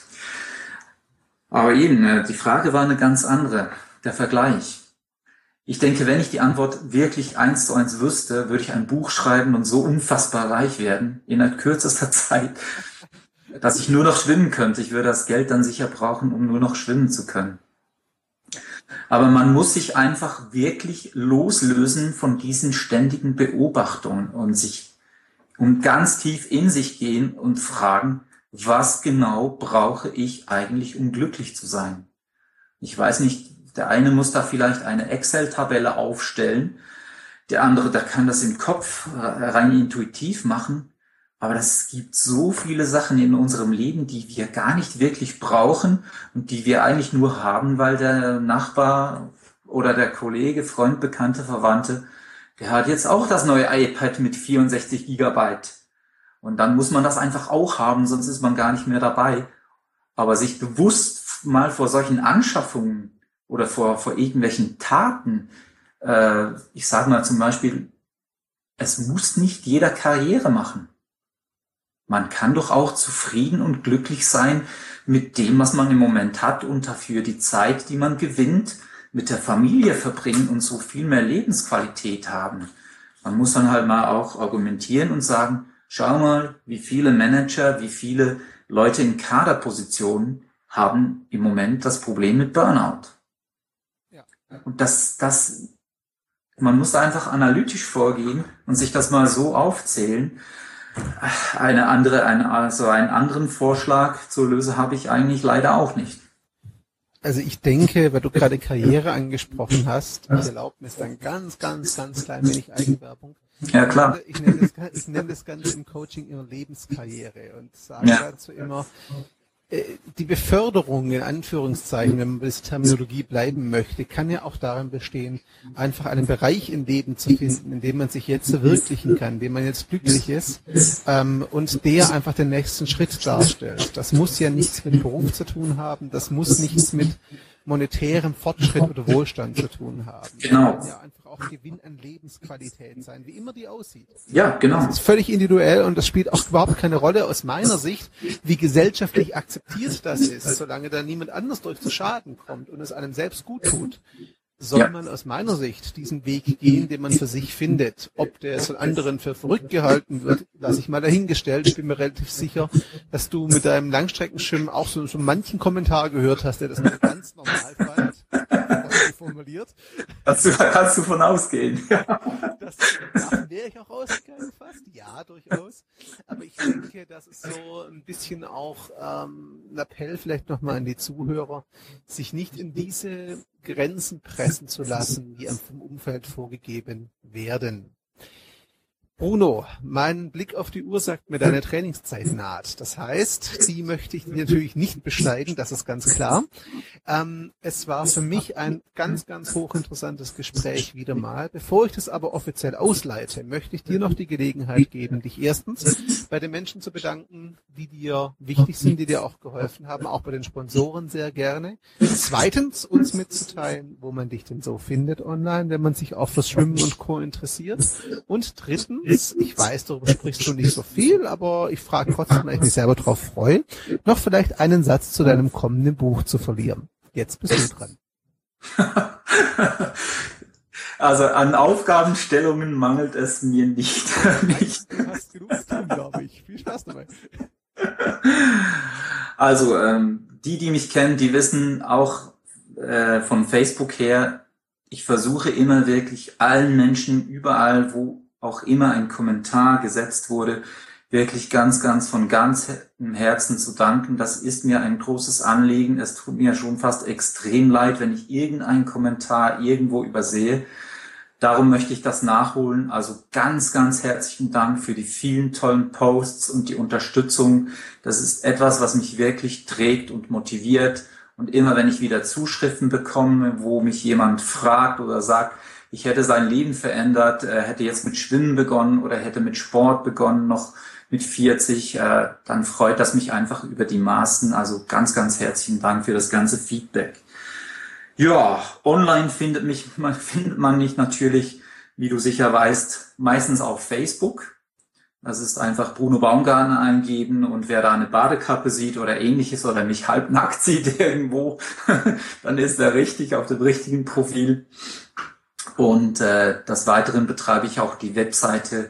Aber eben, die Frage war eine ganz andere, der Vergleich. Ich denke, wenn ich die Antwort wirklich 1:1 wüsste, würde ich ein Buch schreiben und so unfassbar reich werden, innerhalb kürzester Zeit, dass ich nur noch schwimmen könnte. Ich würde das Geld dann sicher brauchen, um nur noch schwimmen zu können. Aber man muss sich einfach wirklich loslösen von diesen ständigen Beobachtungen und ganz tief in sich gehen und fragen, was genau brauche ich eigentlich, um glücklich zu sein? Ich weiß nicht, der eine muss da vielleicht eine Excel-Tabelle aufstellen, der andere, der kann das im Kopf rein intuitiv machen, aber es gibt so viele Sachen in unserem Leben, die wir gar nicht wirklich brauchen und die wir eigentlich nur haben, weil der Nachbar oder der Kollege, Freund, Bekannte, Verwandte, der hat jetzt auch das neue iPad mit 64 Gigabyte. Und dann muss man das einfach auch haben, sonst ist man gar nicht mehr dabei. Aber sich bewusst mal vor solchen Anschaffungen oder vor irgendwelchen Taten, ich sage mal zum Beispiel, es muss nicht jeder Karriere machen. Man kann doch auch zufrieden und glücklich sein mit dem, was man im Moment hat und dafür die Zeit, die man gewinnt, mit der Familie verbringen und so viel mehr Lebensqualität haben. Man muss dann halt mal auch argumentieren und sagen, schau mal, wie viele Manager, wie viele Leute in Kaderpositionen haben im Moment das Problem mit Burnout. Ja. Und man muss da einfach analytisch vorgehen und sich das mal so aufzählen. Einen anderen Vorschlag zur Lösung habe ich eigentlich leider auch nicht. Also ich denke, weil du gerade Karriere angesprochen hast, ich erlaube mir dann ganz klein wenig Eigenwerbung. Ja, klar. Ich nenne das Ganze im Coaching ihre Lebenskarriere und sage dazu immer, die Beförderung in Anführungszeichen, wenn man bei dieser Terminologie bleiben möchte, kann ja auch darin bestehen, einfach einen Bereich im Leben zu finden, in dem man sich jetzt verwirklichen kann, in dem man jetzt glücklich ist und der einfach den nächsten Schritt darstellt. Das muss ja nichts mit Beruf zu tun haben, das muss nichts mit monetärem Fortschritt oder Wohlstand zu tun haben. Genau. Das kann ja einfach auch Gewinn an Lebensqualität sein, wie immer die aussieht. Ja, genau. Das ist völlig individuell und das spielt auch überhaupt keine Rolle aus meiner Sicht, wie gesellschaftlich akzeptiert das ist, solange da niemand anders durch zu Schaden kommt und es einem selbst gut tut. Soll man aus meiner Sicht diesen Weg gehen, den man für sich findet. Ob der von anderen für verrückt gehalten wird, lasse ich mal dahingestellt. Ich bin mir relativ sicher, dass du mit deinem Langstreckenschwimmen auch so manchen Kommentar gehört hast, der das nicht ganz normal fand. Formuliert. Kannst du von ausgehen. Davon wäre ich auch ausgegangen fast. Ja, durchaus. Aber ich denke, das ist so ein bisschen auch ein Appell vielleicht nochmal an die Zuhörer, sich nicht in diese Grenzen pressen zu lassen, die einem vom Umfeld vorgegeben werden. Bruno, mein Blick auf die Uhr sagt mir, deine Trainingszeit naht. Das heißt, die möchte ich natürlich nicht beschneiden, das ist ganz klar. Es war für mich ein ganz, ganz hochinteressantes Gespräch wieder mal. Bevor ich das aber offiziell ausleite, möchte ich dir noch die Gelegenheit geben, dich erstens bei den Menschen zu bedanken, die dir wichtig sind, die dir auch geholfen haben, auch bei den Sponsoren sehr gerne. Zweitens, uns mitzuteilen, wo man dich denn so findet online, wenn man sich auch fürs Schwimmen und Co. interessiert. Und drittens, ich weiß, darüber sprichst du nicht so viel, aber ich frage trotzdem, weil ich mich selber drauf freue, noch vielleicht einen Satz zu deinem kommenden Buch zu verlieren. Jetzt bist du dran. Also an Aufgabenstellungen mangelt es mir nicht. Du hast genug zu tun, glaube ich. Viel Spaß dabei. Also die mich kennen, die wissen auch von Facebook her, ich versuche immer wirklich allen Menschen überall, wo auch immer ein Kommentar gesetzt wurde, wirklich ganz, ganz von ganzem Herzen zu danken. Das ist mir ein großes Anliegen. Es tut mir schon fast extrem leid, wenn ich irgendeinen Kommentar irgendwo übersehe. Darum möchte ich das nachholen. Also ganz, ganz herzlichen Dank für die vielen tollen Posts und die Unterstützung. Das ist etwas, was mich wirklich trägt und motiviert. Und immer wenn ich wieder Zuschriften bekomme, wo mich jemand fragt oder sagt, ich hätte sein Leben verändert, hätte jetzt mit Schwimmen begonnen oder hätte mit Sport begonnen, noch mit 40, dann freut das mich einfach über die Maßen. Also ganz, ganz herzlichen Dank für das ganze Feedback. Ja, online findet man mich natürlich, wie du sicher weißt, meistens auf Facebook. Das ist einfach Bruno Baumgartner eingeben und wer da eine Badekappe sieht oder ähnliches oder mich halbnackt sieht irgendwo, dann ist er richtig auf dem richtigen Profil. Und des Weiteren betreibe ich auch die Webseite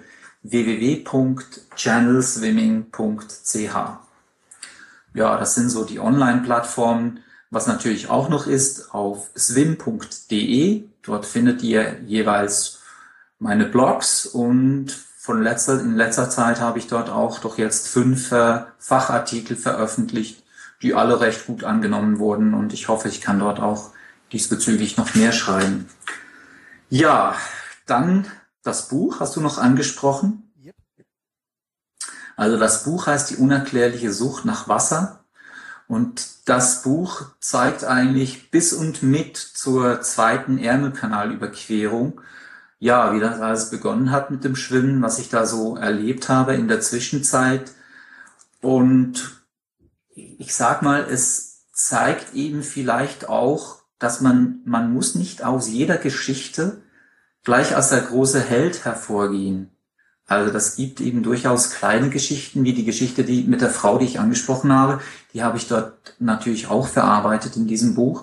www.channelswimming.ch. Ja, das sind so die Online-Plattformen. Was natürlich auch noch ist, auf swim.de. Dort findet ihr jeweils meine Blogs und in letzter Zeit habe ich dort auch doch jetzt 5 Fachartikel veröffentlicht, die alle recht gut angenommen wurden und ich hoffe, ich kann dort auch diesbezüglich noch mehr schreiben. Ja, dann das Buch hast du noch angesprochen. Yep. Also das Buch heißt Die unerklärliche Sucht nach Wasser und das Buch zeigt eigentlich bis und mit zur zweiten Ärmelkanalüberquerung, ja, wie das alles begonnen hat mit dem Schwimmen, was ich da so erlebt habe in der Zwischenzeit. Und ich sag mal, es zeigt eben vielleicht auch, dass man muss nicht aus jeder Geschichte gleich als der große Held hervorgehen. Also das gibt eben durchaus kleine Geschichten, wie die Geschichte, die mit der Frau, die ich angesprochen habe, die habe ich dort natürlich auch verarbeitet in diesem Buch.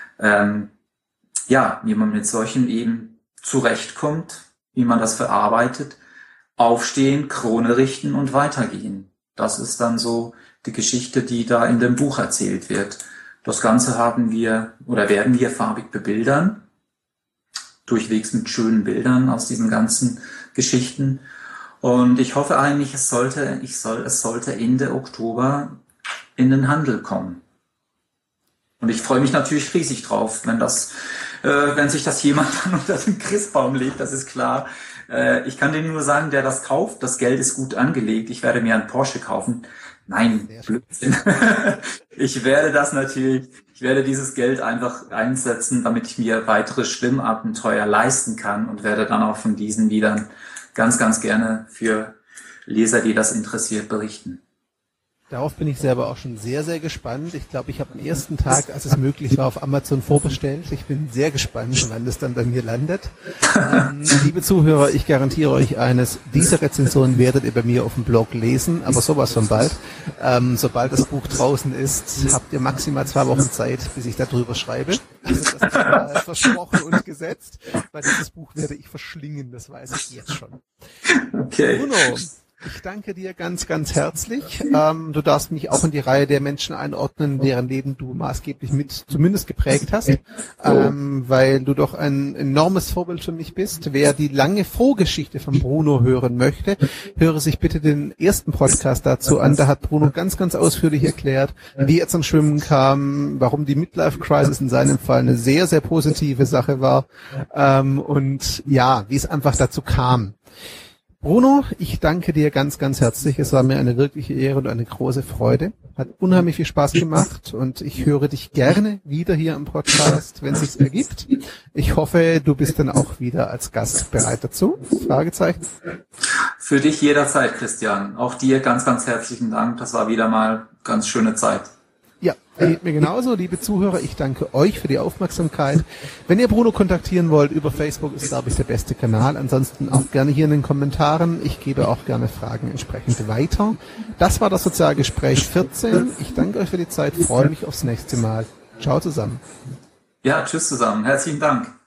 Ja, wie man mit solchen eben zurechtkommt, wie man das verarbeitet, aufstehen, Krone richten und weitergehen. Das ist dann so die Geschichte, die da in dem Buch erzählt wird. Das Ganze werden wir farbig bebildern, durchwegs mit schönen Bildern aus diesen ganzen Geschichten. Und ich hoffe eigentlich, es sollte Ende Oktober in den Handel kommen. Und ich freue mich natürlich riesig drauf, wenn sich das jemand dann unter den Christbaum legt, das ist klar. Ich kann dir nur sagen, der das kauft, das Geld ist gut angelegt. Ich werde mir einen Porsche kaufen. Nein, Blödsinn. Ich werde dieses Geld einfach einsetzen, damit ich mir weitere Schwimmabenteuer leisten kann und werde dann auch von diesen wieder ganz, ganz gerne für Leser, die das interessiert, berichten. Darauf bin ich selber auch schon sehr, sehr gespannt. Ich glaube, ich habe am ersten Tag, als es möglich war, auf Amazon vorbestellt. Ich bin sehr gespannt, wann es dann bei mir landet. Liebe Zuhörer, ich garantiere euch eines, diese Rezension werdet ihr bei mir auf dem Blog lesen, aber sowas von bald. Sobald das Buch draußen ist, habt ihr maximal 2 Wochen Zeit, bis ich darüber schreibe. Also das ist versprochen und gesetzt, weil dieses Buch werde ich verschlingen, das weiß ich jetzt schon. Okay. Bruno, ich danke dir ganz, ganz herzlich. Du darfst mich auch in die Reihe der Menschen einordnen, deren Leben du maßgeblich mit zumindest geprägt hast, weil du doch ein enormes Vorbild für mich bist. Wer die lange Vorgeschichte von Bruno hören möchte, höre sich bitte den ersten Podcast dazu an. Da hat Bruno ganz, ganz ausführlich erklärt, wie er zum Schwimmen kam, warum die Midlife-Crisis in seinem Fall eine sehr, sehr positive Sache war und ja, wie es einfach dazu kam. Bruno, ich danke dir ganz, ganz herzlich. Es war mir eine wirkliche Ehre und eine große Freude. Hat unheimlich viel Spaß gemacht und ich höre dich gerne wieder hier im Podcast, wenn es sich ergibt. Ich hoffe, du bist dann auch wieder als Gast bereit dazu. Fragezeichen. Für dich jederzeit, Christian. Auch dir ganz, ganz herzlichen Dank. Das war wieder mal ganz schöne Zeit. Ja, geht mir genauso, liebe Zuhörer. Ich danke euch für die Aufmerksamkeit. Wenn ihr Bruno kontaktieren wollt, über Facebook ist, glaube ich, der beste Kanal. Ansonsten auch gerne hier in den Kommentaren. Ich gebe auch gerne Fragen entsprechend weiter. Das war das Sozialgespräch 14. Ich danke euch für die Zeit, freue mich aufs nächste Mal. Ciao zusammen. Ja, tschüss zusammen. Herzlichen Dank.